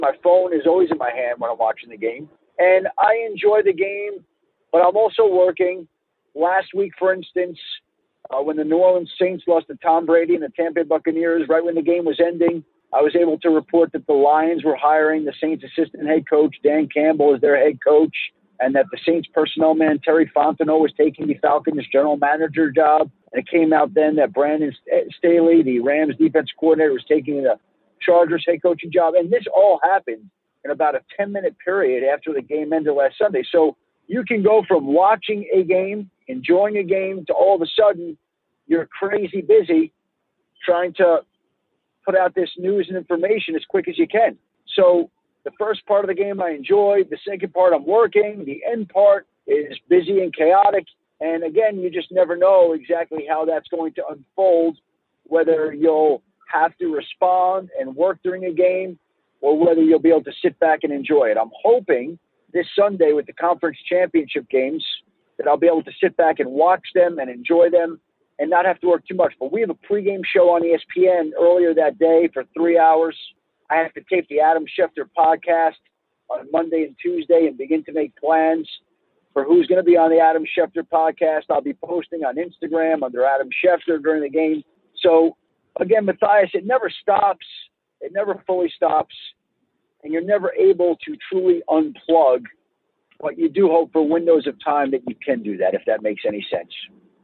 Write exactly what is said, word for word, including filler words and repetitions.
My phone is always in my hand when I'm watching the game. And I enjoy the game, but I'm also working. Last week, for instance, uh, when the New Orleans Saints lost to Tom Brady and the Tampa Bay Buccaneers, right when the game was ending, I was able to report that the Lions were hiring the Saints assistant head coach, Dan Campbell, as their head coach, and that the Saints personnel man, Terry Fontenot, was taking the Falcons general manager job. And it came out then that Brandon Staley, the Rams defense coordinator, was taking the Chargers head coaching job. And this all happened in about a ten-minute period after the game ended last Sunday. So you can go from watching a game, enjoying a game, to all of a sudden you're crazy busy trying to put out this news and information as quick as you can. So the first part of the game I enjoy. The second part I'm working. The end part is busy and chaotic. And again, you just never know exactly how that's going to unfold, whether you'll have to respond and work during a game or whether you'll be able to sit back and enjoy it. I'm hoping this Sunday with the conference championship games that I'll be able to sit back and watch them and enjoy them and not have to work too much. But we have a pregame show on E S P N earlier that day for three hours. I have to tape the Adam Schefter podcast on Monday and Tuesday and begin to make plans for who's going to be on the Adam Schefter podcast. I'll be posting on Instagram under Adam Schefter during the game. So, again, Matthias, it never stops. It never fully stops. And you're never able to truly unplug. But you do hope for windows of time that you can do that, if that makes any sense.